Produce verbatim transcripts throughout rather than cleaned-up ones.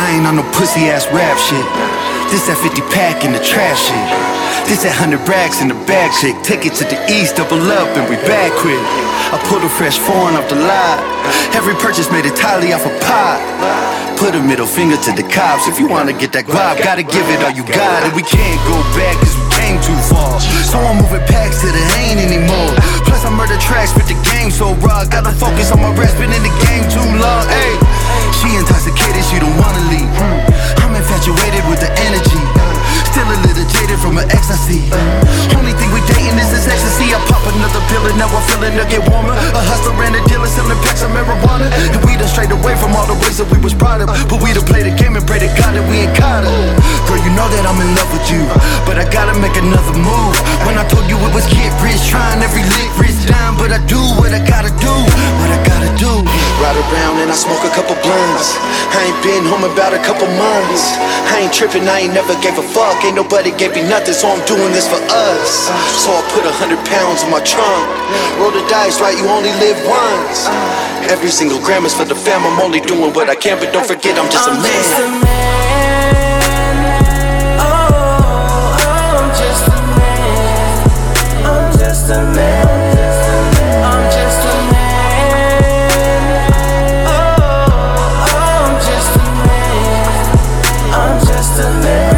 I ain't on no pussy ass rap shit. This that fifty pack in the trash shit. This that hundred racks in the bag chick. Take it to the east, double up and we back quick. I pulled a fresh foreign off the lot. Every purchase made a tally off a pot. Put a middle finger to the cops. If you wanna get that guap, gotta give it all you got. And we can't go back cause we came too far. So I'm moving packs till there ain't anymore. Plus I murder tracks, but the game so raw. Gotta focus on my rest, been in the game too long. Ay, she intoxicated, she don't wanna leave. I'm infatuated with the energy. Still a little jaded from her ecstasy. Only thing we dating is this ecstasy. I pop another pill and now I'm feeling to get warmer. A hustler and a dealer selling packs of marijuana. And we done strayed away from all the ways that we was brought up. But we done played the game and pray to God that we ain't caught up. Girl, you know that I'm in love with you, but I gotta make another move. When I told you it was get rich, trying every lick, rich down. But I do what I gotta do, what I gotta do. Ride around and I smoke a couple blunts. I ain't been home about a couple months. I ain't tripping, I ain't never gave a fuck. Ain't nobody gave me nothing, so I'm doing this for us. So I put a hundred pounds in my trunk. Roll the dice, right, you only live once. Every single gram is for the fam, I'm only doing what I can. But don't forget, I'm just a man. Just a man. Oh, oh, I'm just a man. I'm just a man. I'm just a man. Oh, oh, I'm just a man. I'm just a man.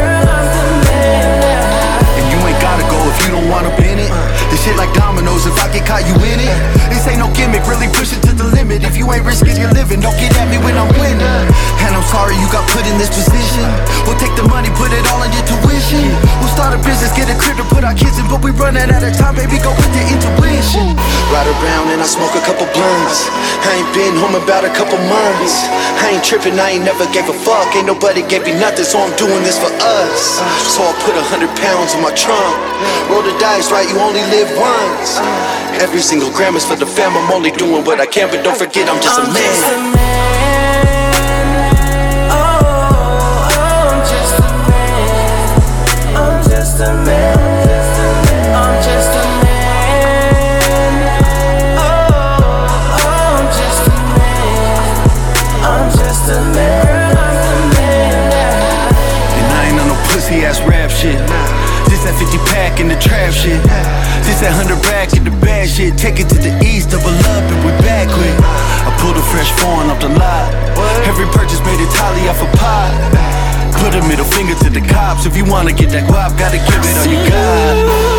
You don't want up in it. This shit like dominoes, if I get caught, you in it. This ain't no gimmick, really push it to the limit. If you ain't risking your living, don't get at me when I'm winning. And I'm sorry you got put in this position. We'll take the money, put it all in your tuition. We'll start a business, get a crib to put our kids in. But we running out of time, baby, go with your intuition. Ride around and I smoke a couple blunts. I ain't been home about a couple months. I ain't tripping, I ain't never gave a fuck. Ain't nobody gave me nothing, so I'm doing this for us. So I put a hundred pounds in my trunk. Roll the dice, right, you only live once. Every single gram is for the fam, I'm only doing what I can. But don't forget, I'm just I'm a man. Just a man. Oh, oh, I'm just a man. I'm just a man. I'm just a man. Oh, oh, I'm just a man. I'm just a man. I'm the man. And I ain't on no pussy ass rap shit. This that fifty pack in the trap shit. This that hundred rack in the bad shit. Take it to the east, double up and we back quick. I pulled a fresh foreign off the lot. Every purchase made a tally off a pot. Put a middle finger to the cops. If you wanna get that guap, gotta give it all you got.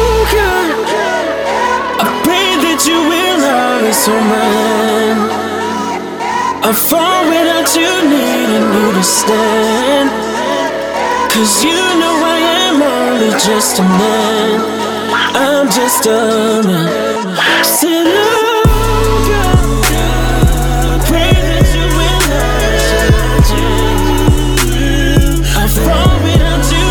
I pray that you will always hold my hand. I fall without you needing me to stand. Cause you know I am only just a man. I'm just a man. Said oh God, pray that you will understand. I fall without you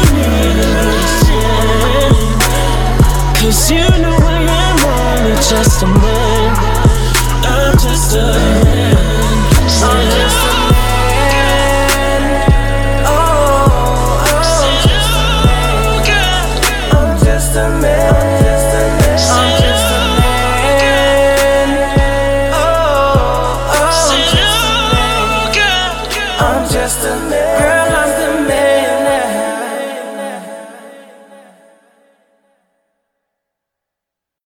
needing me to stand. Cause you know I am only just a man. I'm just a